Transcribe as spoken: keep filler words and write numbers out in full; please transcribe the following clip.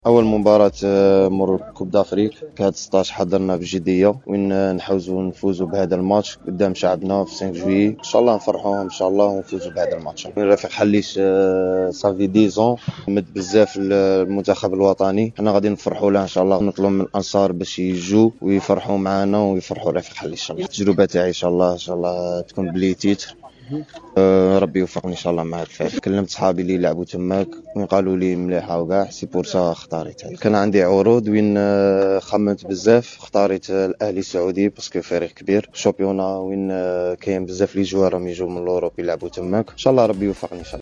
اول مباراه آه، مر كوب دافريك في هاد ستطاش حضرنا بجديه وين نحوزوا نفوزوا بهذا الماتش قدام شعبنا في خمسة جويي. ان شاء الله نفرحوا ان شاء الله ونفوزوا بهذا الماتش. رفيق حليش آه، صافي عشرة مد بزاف المنتخب الوطني، حنا غادي نفرحوا له ان شاء الله. نطلب من الانصار باش يجوا ويفرحوا معنا ويفرحوا رفيق حليش. التجربه تاعي ان شاء الله ان شاء الله تكون بلي تيتر. أه ربي يوفقني ان شاء الله مع هاد الفريق. كلمت صحابي اللي لعبوا تماك وين قالوا لي مليحه وكاع، سي بورسا اختاريت. كان عندي عروض وين آه، خممت بزاف، اختاريت الاهلي السعودي باسكو فريق كبير شامبيونا وين آه، كاين بزاف لي جوار راهم يجوا من الاوروب يلعبوا تماك. ان شاء الله ربي يوفقني ان شاء الله.